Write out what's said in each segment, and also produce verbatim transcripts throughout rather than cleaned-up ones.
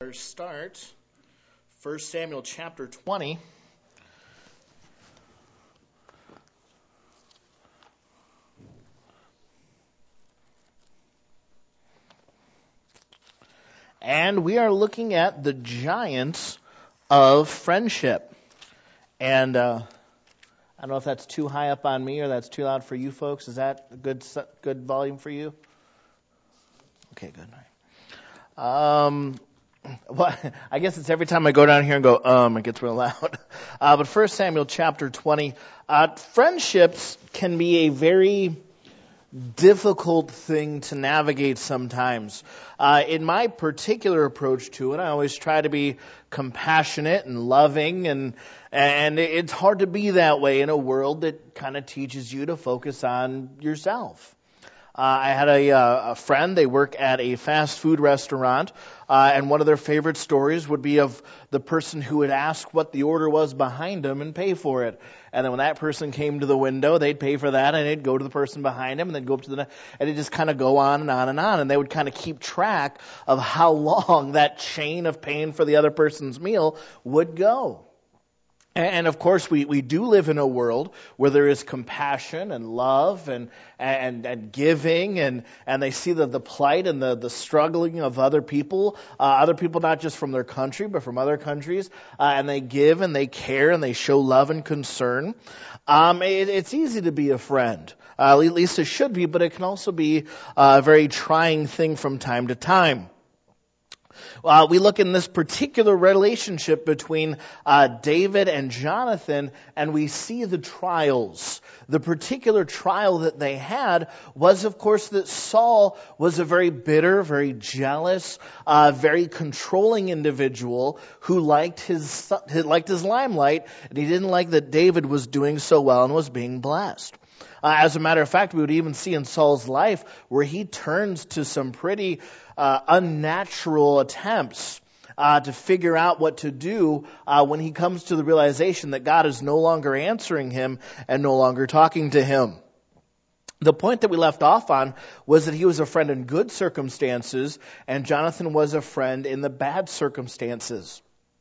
Better start First Samuel chapter twenty. And we are looking at the giants of friendship. And uh, I don't know if that's too high up on me or that's too loud for you folks. Is that a good good volume for you? Okay, good. All right. Um, well, I guess it's every time I go down here and go, um, it gets real loud. Uh, but First Samuel chapter twenty. Uh, friendships can be a very difficult thing to navigate sometimes. Uh, in my particular approach to it, I always try to be compassionate and loving, and and it's hard to be that way in a world that kind of teaches you to focus on yourself. Uh, I had a, uh, a friend, they work at a fast food restaurant, uh, and one of their favorite stories would be of the person who would ask what the order was behind them and pay for it. And then when that person came to the window, they'd pay for that, and they'd go to the person behind him, and then go up to the, and it'd just kind of go on and on and on, and they would kind of keep track of how long that chain of paying for the other person's meal would go. And of course, we, we do live in a world where there is compassion and love and and, and giving, and, and they see the, the plight and the, the struggling of other people, uh, other people not just from their country, but from other countries, uh, and they give and they care and they show love and concern. Um, it, it's easy to be a friend. Uh, at least it should be, but it can also be a very trying thing from time to time. Uh, we look in this particular relationship between uh, David and Jonathan, and we see the trials. The particular trial that they had was, of course, that Saul was a very bitter, very jealous, uh, very controlling individual who liked his liked his limelight, and he didn't like that David was doing so well and was being blessed. Uh, as a matter of fact, we would even see in Saul's life where he turns to some pretty uh, unnatural attempts uh, to figure out what to do uh, when he comes to the realization that God is no longer answering him and no longer talking to him. The point that we left off on was that he was a friend in good circumstances, and Jonathan was a friend in the bad circumstances.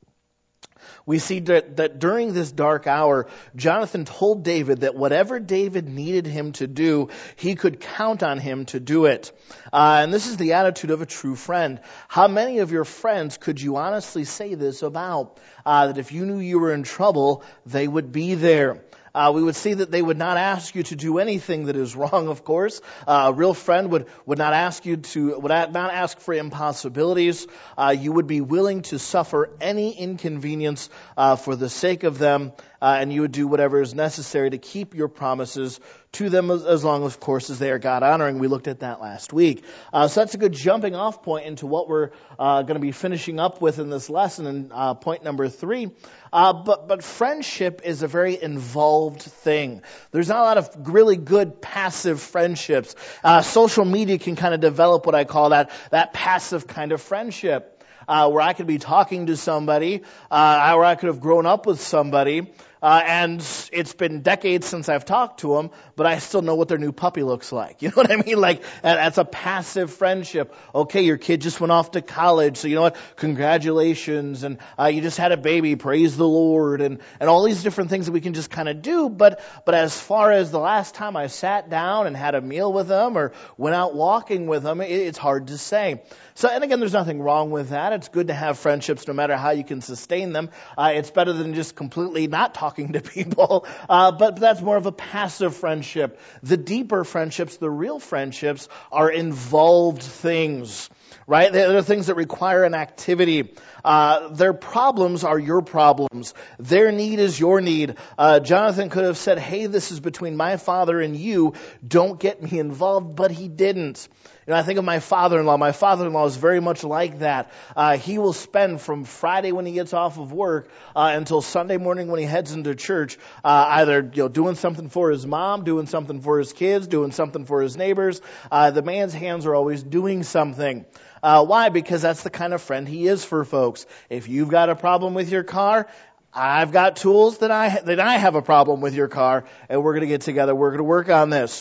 We see that, that during this dark hour, Jonathan told David that whatever David needed him to do, he could count on him to do it. Uh, and this is the attitude of a true friend. How many of your friends could you honestly say this about? Uh, that if you knew you were in trouble, they would be there. Uh, we would see that they would not ask you to do anything that is wrong, of course. Uh, a real friend would, would not ask you to, would not ask for impossibilities. Uh, you would be willing to suffer any inconvenience uh, for the sake of them, uh, and you would do whatever is necessary to keep your promises to them as, as long, of course, as they are God-honoring. We looked at that last week. Uh, so that's a good jumping off point into what we're uh, going to be finishing up with in this lesson, in uh, point number three. Uh, but, but friendship is a very involved thing. There's not a lot of really good passive friendships. Uh, social media can kind of develop what I call that, that passive kind of friendship. Uh, where I could be talking to somebody, uh, where I could have grown up with somebody, uh, and it's been decades since I've talked to them, but I still know what their new puppy looks like. You know what I mean? Like, that's a passive friendship. Okay, your kid just went off to college, so you know what? Congratulations, and uh, you just had a baby, praise the Lord, and, and all these different things that we can just kind of do, but, but as far as the last time I sat down and had a meal with them, or went out walking with them, it, it's hard to say. So, and again, there's nothing wrong with that. It's good to have friendships no matter how you can sustain them. Uh, it's better than just completely not talking to people. Uh, but, but that's more of a passive friendship. The deeper friendships, the real friendships, are involved things, right? They're things that require an activity. Uh, their problems are your problems. Their need is your need. Uh, Jonathan could have said, hey, this is between my father and you. Don't get me involved, but he didn't. You know, I think of my father-in-law. My father-in-law is very much like that. Uh, he will spend from Friday when he gets off of work uh, until Sunday morning when he heads into church, uh, either you know doing something for his mom, doing something for his kids, doing something for his neighbors. Uh, the man's hands are always doing something. Uh, why? Because that's the kind of friend he is for folks. If you've got a problem with your car, I've got tools that I that I have a problem with your car, and we're going to get together. We're going to work on this.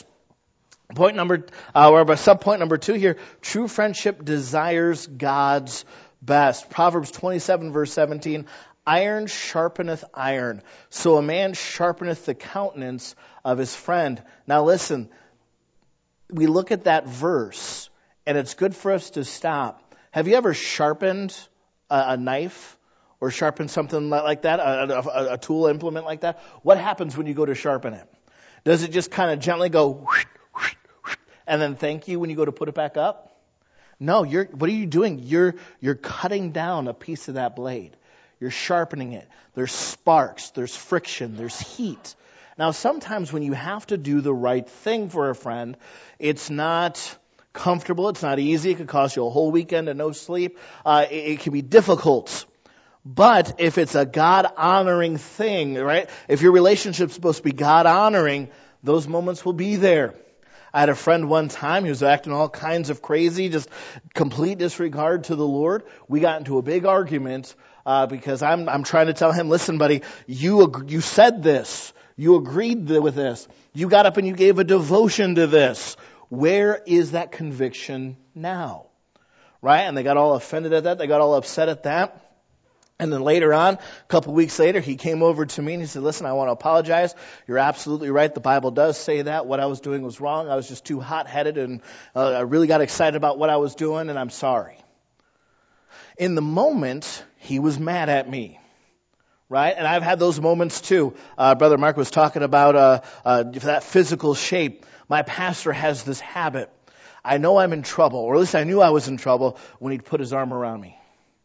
Point number, uh, or sub point number two here, true friendship desires God's best. Proverbs twenty-seven, verse seventeen, iron sharpeneth iron, so a man sharpeneth the countenance of his friend. Now listen, we look at that verse, and it's good for us to stop. Have you ever sharpened a, a knife or sharpened something like that, a, a, a tool implement like that? What happens when you go to sharpen it? Does it just kind of gently go whoosh, whoosh, whoosh, and then thank you when you go to put it back up? No, you're, what are you doing? You're, you're cutting down a piece of that blade. You're sharpening it. There's sparks, there's friction, there's heat. Now, sometimes when you have to do the right thing for a friend, it's not comfortable, it's not easy, it could cost you a whole weekend and no sleep. Uh, it, it can be difficult. But if it's a God-honoring thing, right? If your relationship's supposed to be God-honoring, those moments will be there. I had a friend one time, he was acting all kinds of crazy, just complete disregard to the Lord. We got into a big argument uh, because I'm I'm trying to tell him, listen, buddy, you ag- you said this, you agreed th- with this, you got up and you gave a devotion to this. Where is that conviction now? Right? And they got all offended at that, they got all upset at that. And then later on, a couple of weeks later, he came over to me and he said, listen, I want to apologize. You're absolutely right. The Bible does say that. What I was doing was wrong. I was just too hot-headed and uh, I really got excited about what I was doing, and I'm sorry. In the moment, he was mad at me. Right? And I've had those moments too. Uh, Brother Mark was talking about uh, uh, that physical shape. My pastor has this habit. I know I'm in trouble, or at least I knew I was in trouble when he'd put his arm around me.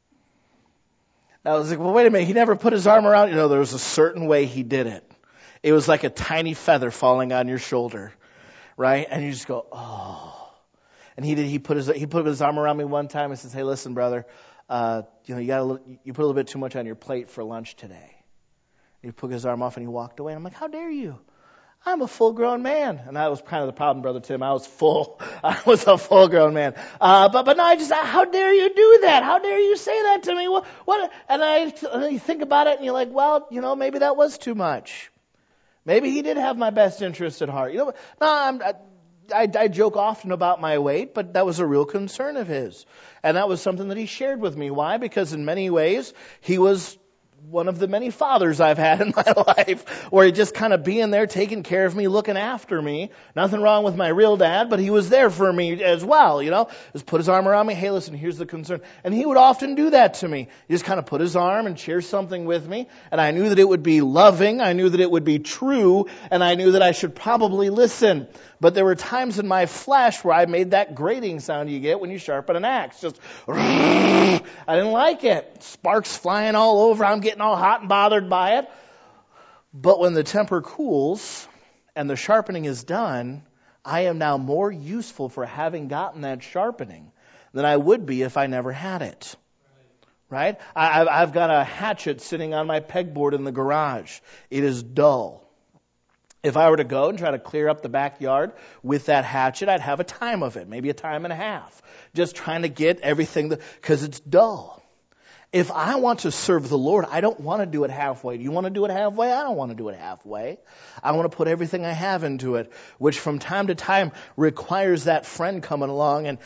I was like, well, wait a minute. He never put his arm around. You know, there was a certain way he did it. It was like a tiny feather falling on your shoulder, right? And you just go, oh. And he did. He put his he put his arm around me one time and says, hey, listen, brother, uh, you know, you got a, you put a little bit too much on your plate for lunch today. And he took his arm off and he walked away. And I'm like, how dare you? I'm a full-grown man. And that was kind of the problem, Brother Tim. I was full. I was a full-grown man. Uh, but, but no, I just, how dare you do that? How dare you say that to me? What, what? And I, and you think about it and you're like, well, you know, maybe that was too much. Maybe he did have my best interest at heart. You know, no, I'm, I, I, I joke often about my weight, but that was a real concern of his. And that was something that he shared with me. Why? Because in many ways, he was one of the many fathers I've had in my life, where he just kind of being there, taking care of me, looking after me. Nothing wrong with my real dad, but he was there for me as well, you know. Just put his arm around me. Hey, listen, here's the concern. And he would often do that to me. He just kind of put his arm and share something with me. And I knew that it would be loving. I knew that it would be true. And I knew that I should probably listen. But there were times in my flesh where I made that grating sound you get when you sharpen an axe. Just, I didn't like it. Sparks flying all over. I'm getting all hot and bothered by it. But when the temper cools and the sharpening is done, I am now more useful for having gotten that sharpening than I would be if I never had it. Right? I, I've got a hatchet sitting on my pegboard in the garage. It is dull. If I were to go and try to clear up the backyard with that hatchet, I'd have a time of it, maybe a time and a half, just trying to get everything, because it's dull. If I want to serve the Lord, I don't want to do it halfway. Do you want to do it halfway? I don't want to do it halfway. I want to put everything I have into it, which from time to time requires that friend coming along and,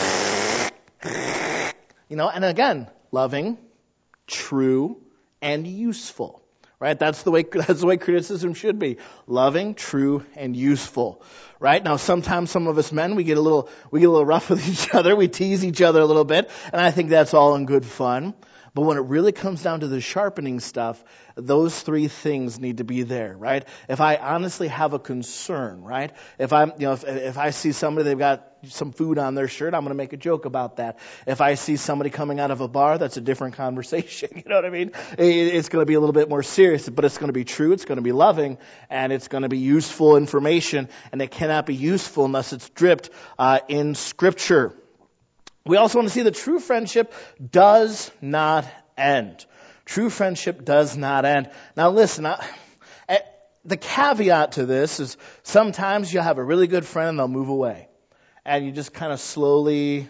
you know, and again, loving, true, and useful. Right? That's the way, that's the way criticism should be. Loving, true, and useful. Right? Now, sometimes some of us men, we get a little, we get a little rough with each other. We tease each other a little bit. And I think that's all in good fun. But when it really comes down to the sharpening stuff, those three things need to be there, right? If I honestly have a concern, right? If I'm, you know, if, if I see somebody, they've got some food on their shirt, I'm going to make a joke about that. If I see somebody coming out of a bar, that's a different conversation. You know what I mean? It's going to be a little bit more serious, but it's going to be true. It's going to be loving, and it's going to be useful information, and it cannot be useful unless it's dripped uh, in Scripture. We also want to see that true friendship does not end. True friendship does not end. Now listen, I, the caveat to this is sometimes you'll have a really good friend and they'll move away. And you just kind of slowly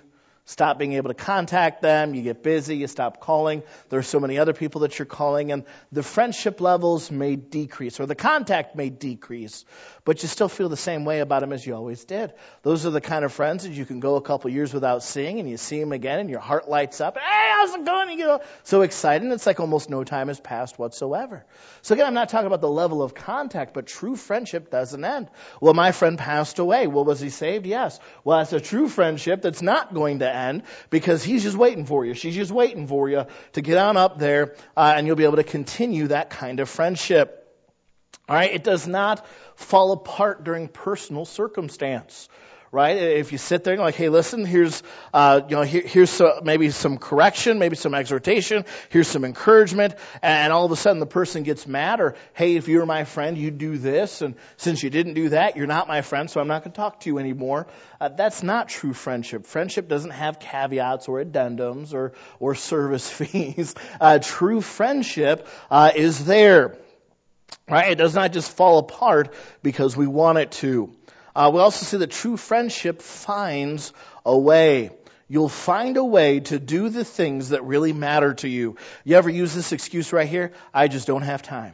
stop being able to contact them, you get busy, you stop calling, there's so many other people that you're calling, and the friendship levels may decrease, or the contact may decrease, but you still feel the same way about them as you always did. Those are the kind of friends that you can go a couple years without seeing, and you see them again, and your heart lights up. Hey, how's it going? You know, so excited, it's like almost no time has passed whatsoever. So again, I'm not talking about the level of contact, but true friendship doesn't end. Well, my friend passed away. Well, was he saved? Yes. Well, that's a true friendship that's not going to end, because he's just waiting for you. She's just waiting for you to get on up there, uh, and you'll be able to continue that kind of friendship. All right, it does not fall apart during personal circumstance. Right? If you sit there and you're like, hey, listen, here's, uh, you know, here, here's some, maybe some correction, maybe some exhortation, here's some encouragement, and all of a sudden the person gets mad, or, hey, if you're my friend, you do this, and since you didn't do that, you're not my friend, so I'm not going to talk to you anymore. Uh, that's not true friendship. Friendship doesn't have caveats or addendums or, or service fees. Uh, true friendship, uh, is there. Right? It does not just fall apart because we want it to. Uh, we also see that true friendship finds a way. You'll find a way to do the things that really matter to you. You ever use this excuse right here? I just don't have time.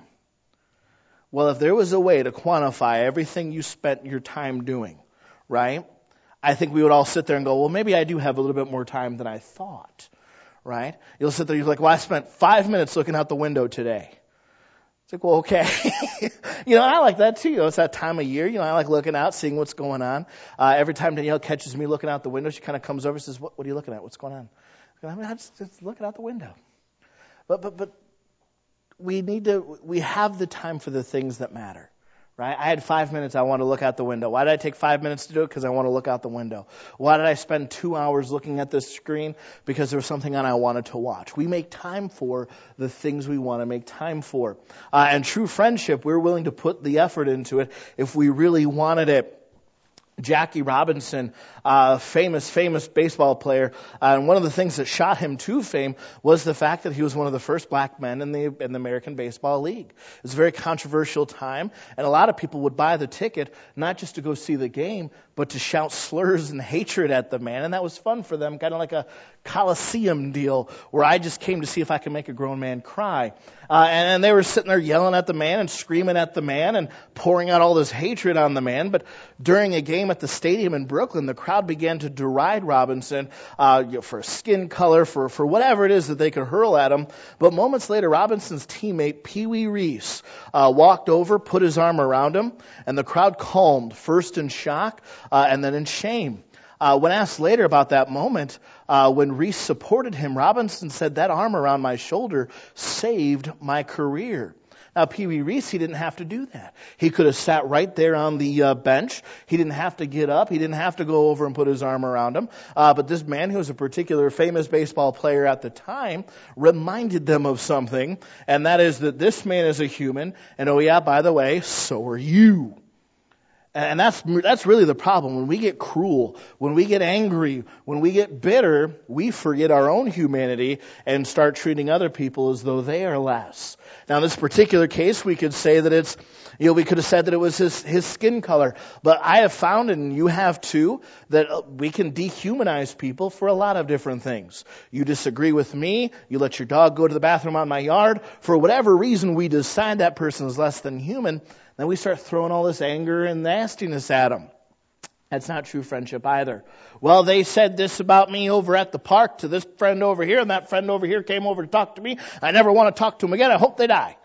Well, if there was a way to quantify everything you spent your time doing, right? I think we would all sit there and go, well, maybe I do have a little bit more time than I thought, right? You'll sit there, you're like, well, I spent five minutes looking out the window today. It's like, well, okay. you know, I like that too. You know, it's that time of year. You know, I like looking out, seeing what's going on. Uh, every time Danielle catches me looking out the window, she kind of comes over and says, what, what are you looking at? What's going on? I mean, I'm just, just looking out the window. But, but, but we need to, we have the time for the things that matter. Right? I had five minutes, I want to look out the window. Why did I take five minutes to do it? Because I want to look out the window. Why did I spend two hours looking at this screen? Because there was something on I wanted to watch. We make time for the things we want to make time for. Uh, and true friendship, we're willing to put the effort into it if we really wanted it. Jackie Robinson, uh, famous, famous baseball player, uh, and one of the things that shot him to fame was the fact that he was one of the first black men in the in the American Baseball League. It was a very controversial time, and a lot of people would buy the ticket not just to go see the game, but to shout slurs and hatred at the man, and that was fun for them, kind of like a Coliseum deal, where I just came to see if I could make a grown man cry. Uh, and, and they were sitting there yelling at the man and screaming at the man and pouring out all this hatred on the man. But during a game at the stadium in Brooklyn, the crowd began to deride Robinson uh, you know, for skin color, for, for whatever it is that they could hurl at him. But moments later, Robinson's teammate, Pee Wee Reese, uh, walked over, put his arm around him, and the crowd calmed, first in shock uh, and then in shame. Uh, when asked later about that moment, uh, when Reese supported him, Robinson said, that arm around my shoulder saved my career. Now, Pee Wee Reese, he didn't have to do that. He could have sat right there on the uh, bench. He didn't have to get up. He didn't have to go over and put his arm around him. Uh, but this man, who was a particular famous baseball player at the time, reminded them of something, and that is that this man is a human, and oh yeah, by the way, so are you. And that's that's really the problem. When we get cruel, when we get angry, when we get bitter, we forget our own humanity and start treating other people as though they are less. Now, in this particular case, we could say that it's, you know, we could have said that it was his, his skin color. But I have found, and you have too, that we can dehumanize people for a lot of different things. You disagree with me, you let your dog go to the bathroom on my yard. For whatever reason, we decide that person is less than human. Then we start throwing all this anger and nastiness at them. That's not true friendship either. Well, they said this about me over at the park to this friend over here, and that friend over here came over to talk to me. I never want to talk to them again. I hope they die.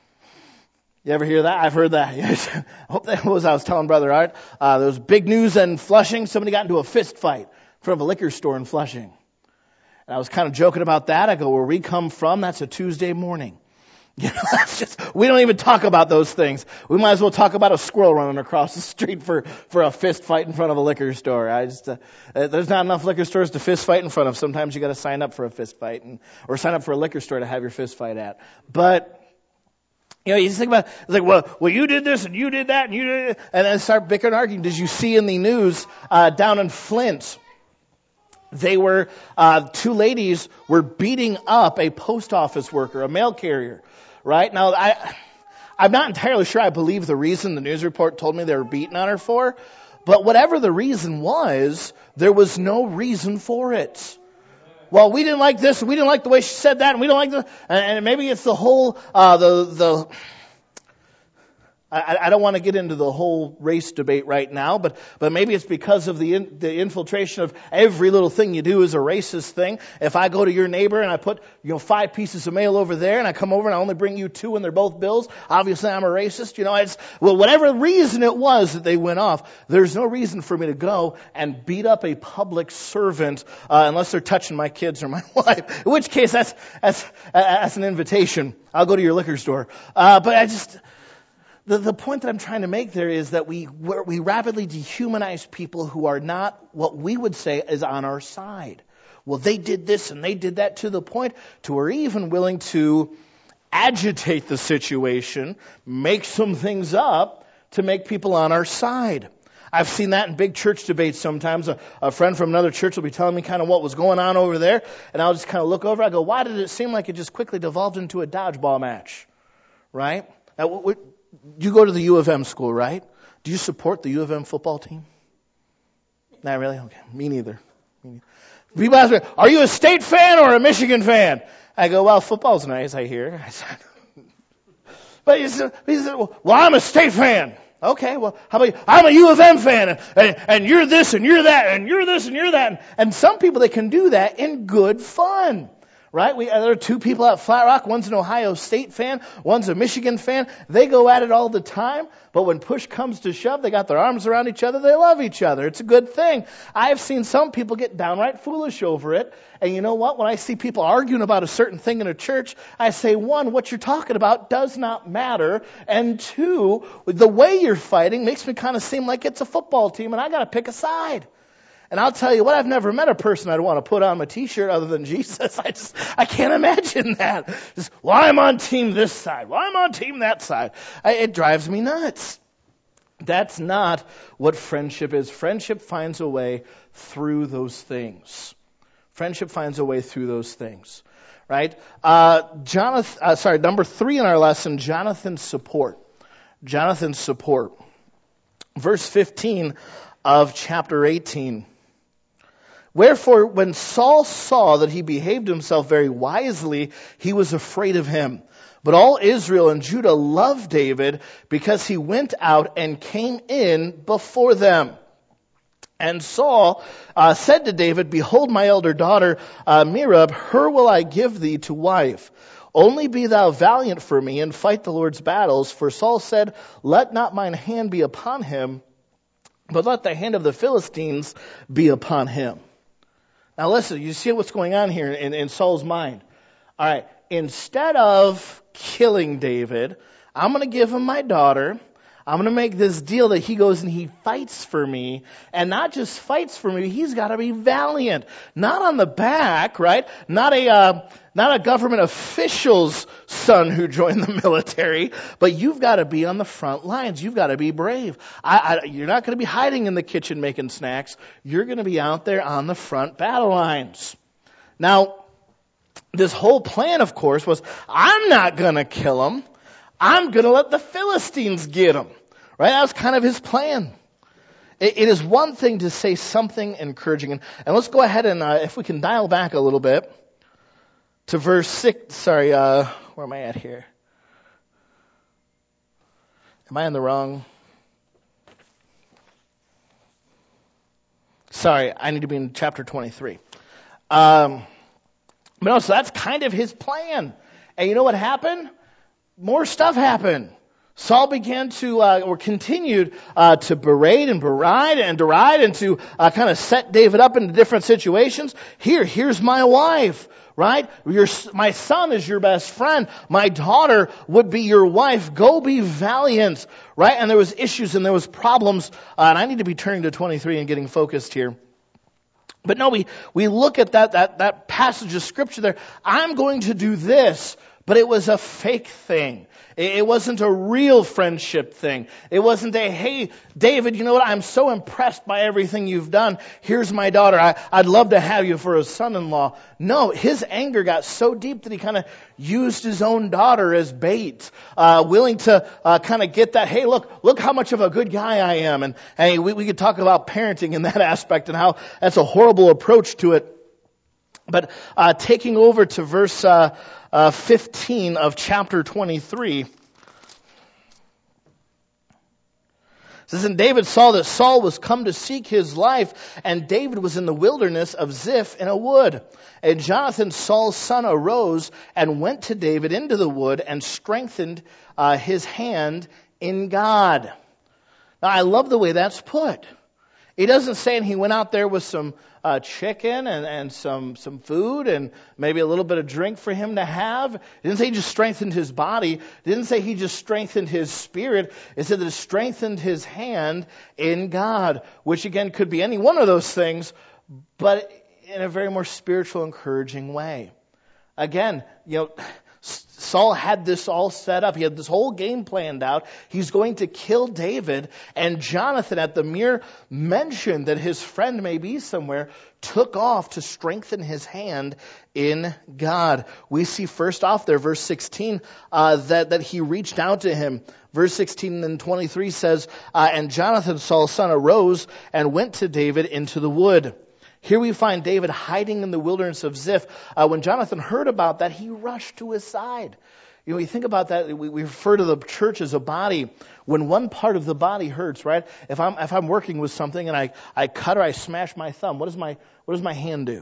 You ever hear that? I've heard that. Yes. I hope that was, I was telling Brother Art, uh, there was big news in Flushing. Somebody got into a fist fight in front of a liquor store in Flushing. And I was kind of joking about that. I go, where we come from, that's a Tuesday morning. You know, that's just, we don't even talk about those things. We might as well talk about a squirrel running across the street for, for a fist fight in front of a liquor store. I just, uh, there's not enough liquor stores to fist fight in front of. Sometimes you got to sign up for a fist fight, and or sign up for a liquor store to have your fist fight at. But you know, you just think about, it's like, well, well, you did this and you did that and you did it, and then start bickering and arguing. Did you see in the news uh, down in Flint? They were, uh, two ladies were beating up a post office worker, a mail carrier. Right? Now, I, I'm not entirely sure I believe the reason the news report told me they were beating on her for, But whatever the reason was, there was no reason for it. Well, we didn't like this, and we didn't like the way she said that, and we don't like the, and maybe it's the whole, uh, the, the, I, I don't want to get into the whole race debate right now, but, but maybe it's because of the in, the infiltration of every little thing you do is a racist thing. If I go to your neighbor and I put, you know, five pieces of mail over there and I come over and I only bring you two and they're both bills, obviously I'm a racist. You know, it's, well, whatever reason it was that they went off, there's no reason for me to go and beat up a public servant, uh, unless they're touching my kids or my wife, in which case that's, that's, that's an invitation. I'll go to your liquor store. Uh, but I just, The, the point that I'm trying to make there is that we we rapidly dehumanize people who are not what we would say is on our side. Well, they did this and they did that, to the point to we're even willing to agitate the situation, make some things up to make people on our side. I've seen that in big church debates sometimes. A, a friend from another church will be telling me kind of what was going on over there, and I'll just kind of look over. I go, why did it seem like it just quickly devolved into a dodgeball match? Right? Now, what, what, you go to the U of M school, right? Do you support the U of M football team? Not really? Okay. Me neither. Me neither. People ask me, are you a State fan or a Michigan fan? I go, well, football's nice, I hear. I said, but he said, he said, well, I'm a State fan. Okay, well, how about you? I'm a U of M fan, and, and, and you're this, and you're that, and you're this, and you're that. And, and some people, they can do that in good fun. Right? We, there are two people at Flat Rock. One's an Ohio State fan. One's a Michigan fan. They go at it all the time. But when push comes to shove, they got their arms around each other. They love each other. It's a good thing. I've seen some people get downright foolish over it. And you know what? When I see people arguing about a certain thing in a church, I say, one, what you're talking about does not matter. And two, the way you're fighting makes me kind of seem like it's a football team and I got to pick a side. And I'll tell you what, I've never met a person I'd want to put on my t-shirt other than Jesus. I just, I can't imagine that. Just, well, I'm on team this side. Well, I'm on team that side. I, it drives me nuts. That's not what friendship is. Friendship finds a way through those things. Friendship finds a way through those things. Right? Uh, Jonathan, uh, sorry, number three in our lesson, Jonathan's support. Jonathan's support. Verse fifteen of chapter eighteen. Wherefore, when Saul saw that he behaved himself very wisely, he was afraid of him. But all Israel and Judah loved David because he went out and came in before them. And Saul uh, said to David, behold, my elder daughter, uh, Merab, her will I give thee to wife. Only be thou valiant for me and fight the Lord's battles. For Saul said, let not mine hand be upon him, but let the hand of the Philistines be upon him. Now listen, you see what's going on here in, in Saul's mind. All right, instead of killing David, I'm going to give him my daughter. I'm going to make this deal that he goes and he fights for me. And not just fights for me, he's got to be valiant. Not on the back, right? Not a uh, not a government official's son who joined the military, but you've got to be on the front lines. You've got to be brave. I, I, you're not going to be hiding in the kitchen making snacks. You're going to be out there on the front battle lines. Now, this whole plan, of course, was I'm not going to kill him. I'm going to let the Philistines get him. Right? That was kind of his plan. It, it is one thing to say something encouraging. And, and let's go ahead and, uh, if we can dial back a little bit to verse six. Sorry, uh, where am I at here? Am I in the wrong? Sorry, I need to be in chapter twenty-three. Um, but no, so that's kind of his plan. And you know what happened? More stuff happened. Saul began to, uh, or continued uh, to berate and beride and deride and to uh, kind of set David up into different situations. Here, here's my wife, right? Your, my son is your best friend. My daughter would be your wife. Go be valiant, right? And there was issues and there was problems. Uh, and I need to be turning to twenty-three and getting focused here. But no, we, we look at that, that, that passage of scripture there. I'm going to do this, But it was a fake thing. It wasn't a real friendship thing. It wasn't a, hey, David, you know what? I'm so impressed by everything you've done. Here's my daughter. I, I'd love to have you for a son-in-law. No, his anger got so deep that he kind of used his own daughter as bait, uh, willing to uh, kind of get that, hey, look, look how much of a good guy I am. And hey, we, we could talk about parenting in that aspect and how that's a horrible approach to it. But uh, taking over to verse uh, uh, fifteen of chapter twenty-three, it says, and David saw that Saul was come to seek his life, and David was in the wilderness of Ziph in a wood. And Jonathan, Saul's son, arose and went to David into the wood and strengthened uh, his hand in God. Now, I love the way that's put. He doesn't say, and he went out there with some uh, chicken and, and some, some food and maybe a little bit of drink for him to have. It didn't say he just strengthened his body. It didn't say he just strengthened his spirit. It said that it strengthened his hand in God, which again could be any one of those things, but in a very more spiritual, encouraging way. Again, you know, Saul had this all set up. He had this whole game planned out. He's going to kill David. And Jonathan, at the mere mention that his friend may be somewhere, took off to strengthen his hand in God. We see first off there, verse sixteen, uh, that, that he reached out to him. Verse sixteen and twenty-three says, uh, and Jonathan, Saul's son, arose and went to David into the wood. Here we find David hiding in the wilderness of Ziph. Uh, when Jonathan heard about that, he rushed to his side. You know, you think about that, we, we refer to the church as a body. When one part of the body hurts, right? If I'm if I'm working with something and I, I cut or I smash my thumb, what does my what does my hand do?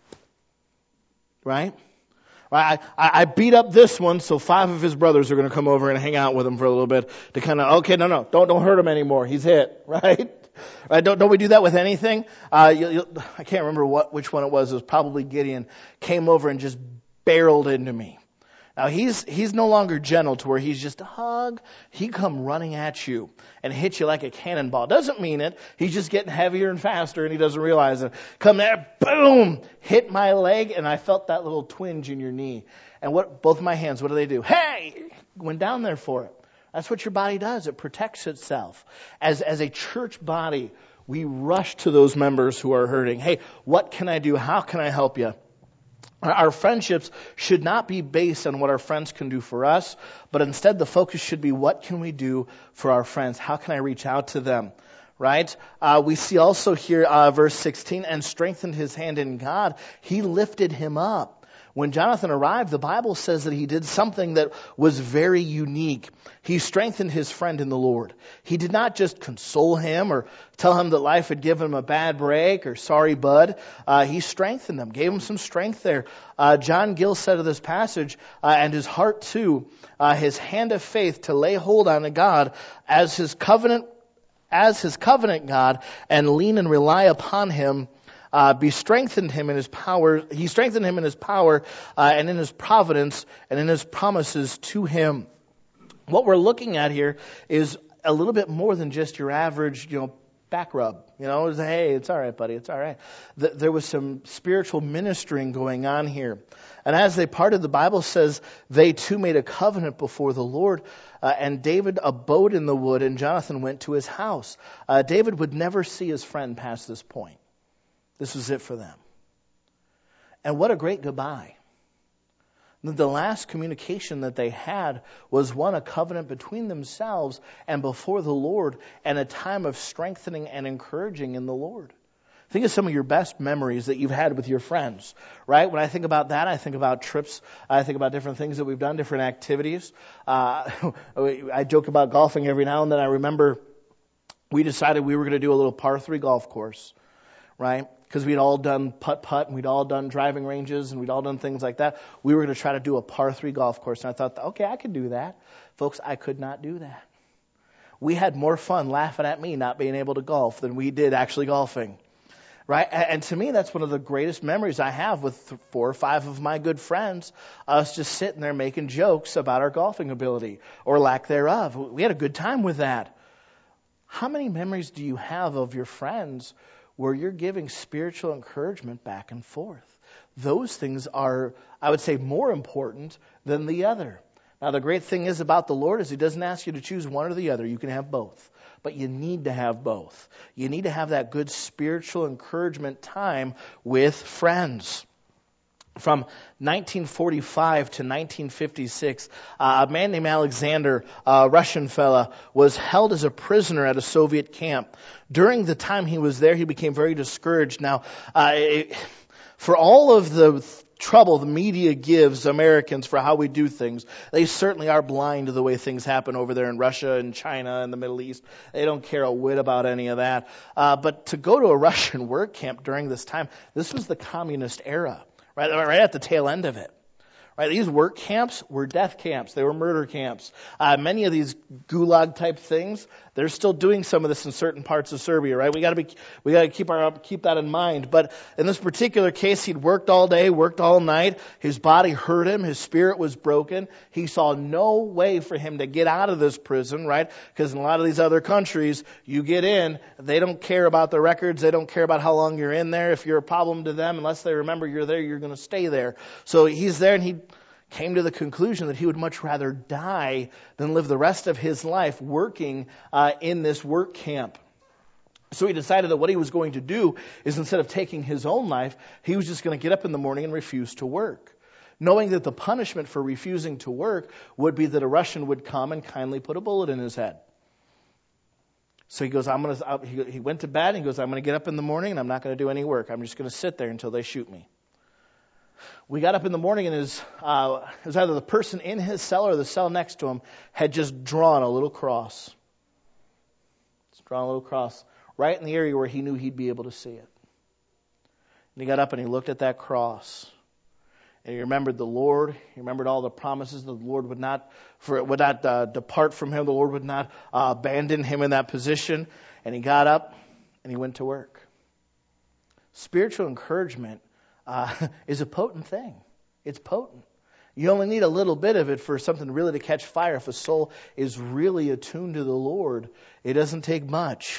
Right? I, I, I beat up this one, so five of his brothers are going to come over and hang out with him for a little bit to kind of, okay, no, no, don't don't hurt him anymore. He's hit, right? Right? Don't don't we do that with anything? Uh, you, you, I can't remember what which one it was. It was probably Gideon. Came over and just barreled into me. Now he's he's no longer gentle to where he's just a hug. He come running at you and hit you like a cannonball. Doesn't mean it. He's just getting heavier and faster, and he doesn't realize it. Come there, boom, hit my leg, and I felt that little twinge in your knee. And what? Both my hands. What do they do? Hey, went down there for it. That's what your body does. It protects itself. As as a church body, we rush to those members who are hurting. Hey, what can I do? How can I help you? Our friendships should not be based on what our friends can do for us, but instead the focus should be what can we do for our friends? How can I reach out to them? Right? Uh, we see also here, uh, verse sixteen, and strengthened his hand in God. He lifted him up. When Jonathan arrived, the Bible says that he did something that was very unique. He strengthened his friend in the Lord. He did not just console him or tell him that life had given him a bad break or sorry, bud. Uh, he strengthened him, gave him some strength there. Uh, John Gill said of this passage, uh, and his heart too, uh, his hand of faith to lay hold on to God as his covenant, as his covenant God, and lean and rely upon him. Uh, be strengthened him in his power. He strengthened him in his power uh, and in his providence and in his promises to him. What we're looking at here is a little bit more than just your average, you know, back rub. You know, it's, hey, it's all right, buddy, it's all right. The, there was some spiritual ministering going on here. And as they parted, the Bible says they too made a covenant before the Lord. Uh, and David abode in the wood, and Jonathan went to his house. Uh, David would never see his friend past this point. This was it for them. And what a great goodbye. The last communication that they had was one, a covenant between themselves and before the Lord, and a time of strengthening and encouraging in the Lord. Think of some of your best memories that you've had with your friends, right? When I think about that, I think about trips. I think about different things that we've done, different activities. Uh, I joke about golfing every now and then. I remember we decided we were going to do a little par three golf course, right? Because we'd all done putt-putt, and we'd all done driving ranges, and we'd all done things like that. We were going to try to do a par three golf course. And I thought, okay, I could do that. Folks, I could not do that. We had more fun laughing at me not being able to golf than we did actually golfing. Right? And to me, that's one of the greatest memories I have with four or five of my good friends, us just sitting there making jokes about our golfing ability or lack thereof. We had a good time with that. How many memories do you have of your friends where you're giving spiritual encouragement back and forth? those things are, I would say, more important than the other. Now, the great thing is about the Lord is He doesn't ask you to choose one or the other. You can have both. But you need to have both. You need to have that good spiritual encouragement time with friends. From nineteen forty-five to nineteen fifty-six, uh, a man named Alexander, a Russian fella, was held as a prisoner at a Soviet camp. During the time he was there, he became very discouraged. Now, uh, it, for all of the trouble the media gives Americans for how we do things, they certainly are blind to the way things happen over there in Russia and China and the Middle East. They don't care a whit about any of that. Uh, but to go to a Russian work camp during this time, this was the communist era. Right, right at the tail end of it. Right, these work camps were death camps. They were murder camps. Uh, many of these gulag type things, they're still doing some of this in certain parts of Serbia. Right, we got to be, we got to keep our keep that in mind. But in this particular case, he'd worked all day, worked all night. His body hurt him. His spirit was broken. He saw no way for him to get out of this prison. Right, because in a lot of these other countries, you get in, they don't care about the records. They don't care about how long you're in there. If you're a problem to them, unless they remember you're there, you're going to stay there. So he's there, and he came to the conclusion that he would much rather die than live the rest of his life working uh, in this work camp. So he decided that what he was going to do is, instead of taking his own life, he was just going to get up in the morning and refuse to work, knowing that the punishment for refusing to work would be that a Russian would come and kindly put a bullet in his head. So he goes, I'm going to, he, he went to bed and he goes, I'm going to get up in the morning and I'm not going to do any work. I'm just going to sit there until they shoot me. We got up in the morning and his, uh, it was either the person in his cell or the cell next to him had just drawn a little cross. Just drawn a little cross right in the area where he knew he'd be able to see it. And he got up and he looked at that cross. And he remembered the Lord. He remembered all the promises that the Lord would not, for would not uh, depart from him. The Lord would not uh, abandon him in that position. And he got up and he went to work. Spiritual encouragement Uh, is a potent thing. It's potent. You only need a little bit of it for something really to catch fire. If a soul is really attuned to the Lord, it doesn't take much.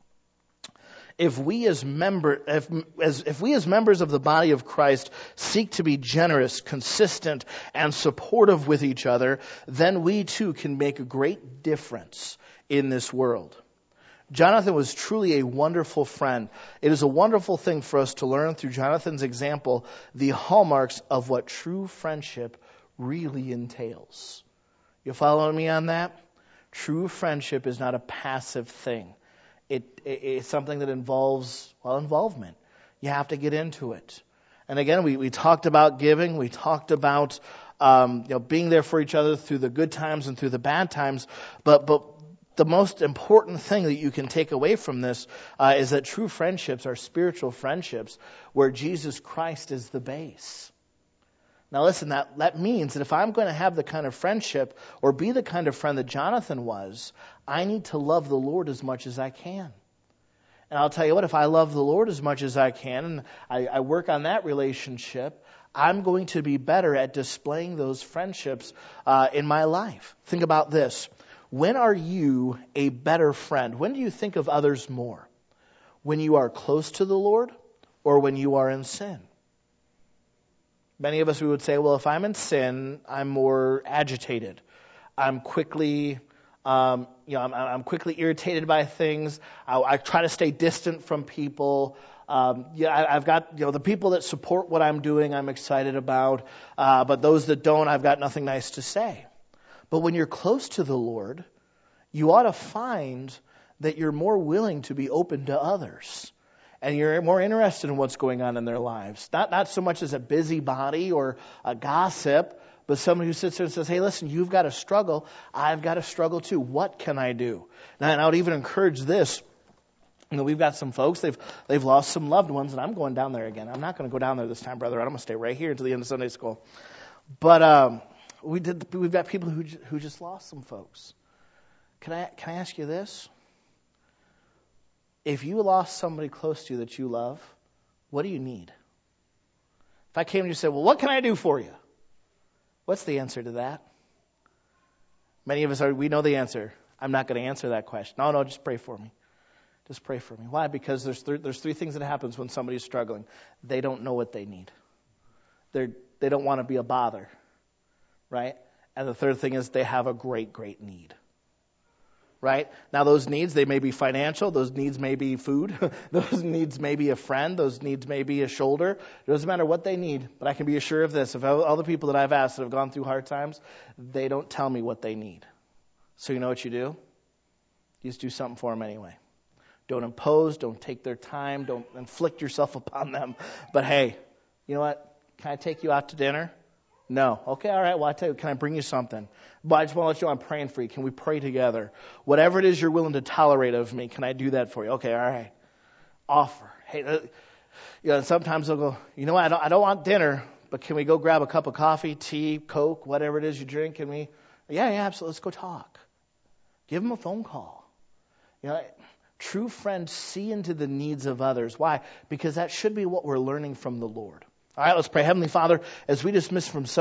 If we as member, if, as, if we as members of the body of Christ seek to be generous, consistent, and supportive with each other, then we too can make a great difference in this world. Jonathan was truly a wonderful friend. It is a wonderful thing for us to learn through Jonathan's example the hallmarks of what true friendship really entails. You following me on that? True friendship is not a passive thing. It, it, it's something that involves, well, involvement. You have to get into it. And again, we, we talked about giving. We talked about um, you know, being there for each other through the good times and through the bad times. But but the most important thing that you can take away from this uh, is that true friendships are spiritual friendships where Jesus Christ is the base. Now listen, that, that means that if I'm going to have the kind of friendship or be the kind of friend that Jonathan was, I need to love the Lord as much as I can. And I'll tell you what, if I love the Lord as much as I can and I, I work on that relationship, I'm going to be better at displaying those friendships uh, in my life. Think about this. When are you a better friend? When do you think of others more? When you are close to the Lord or when you are in sin? Many of us, we would say, well, if I'm in sin, I'm more agitated. I'm quickly, um, you know, I'm, I'm quickly irritated by things. I, I try to stay distant from people. Um, yeah, I, I've got, you know, the people that support what I'm doing, I'm excited about. Uh, but those that don't, I've got nothing nice to say. But when you're close to the Lord, you ought to find that you're more willing to be open to others. And you're more interested in what's going on in their lives. Not not so much as a busybody or a gossip, but someone who sits there and says, hey, listen, you've got a struggle. I've got a struggle too. What can I do? And I would even encourage this. You know, we've got some folks, they've they've lost some loved ones, and I'm going down there again. I'm not going to go down there this time, brother. I'm going to stay right here until the end of Sunday school. But um, we did. We've got people who who just lost some folks. Can I can I ask you this? If you lost somebody close to you that you love, what do you need? If I came to you and said, well, what can I do for you? What's the answer to that? Many of us are. We know the answer. I'm not going to answer that question. No, no, just pray for me. Just pray for me. Why? Because there's th- there's three things that happens when somebody's struggling. They don't know what they need. They're, they don't want to be a bother, right? And the third thing is they have a great, great need, right? Now those needs, they may be financial, those needs may be food, those needs may be a friend, those needs may be a shoulder. It doesn't matter what they need, but I can be assured of this. If all all the people that I've asked that have gone through hard times, they don't tell me what they need. So you know what you do? You just do something for them anyway. Don't impose, don't take their time, don't inflict yourself upon them. But hey, you know what? Can I take you out to dinner? No. Okay, all right. Well, I tell you, can I bring you something? But I just want to let you know I'm praying for you. Can we pray together? Whatever it is you're willing to tolerate of me, can I do that for you? Okay, all right. Offer. Hey, uh, you know, and sometimes they'll go, you know what? I don't, I don't want dinner, but can we go grab a cup of coffee, tea, Coke, whatever it is you drink? Can we? Yeah, yeah, absolutely. Let's go talk. Give them a phone call. You know, true friends see into the needs of others. Why? Because that should be what we're learning from the Lord. All right, let's pray. Heavenly Father, as we dismiss from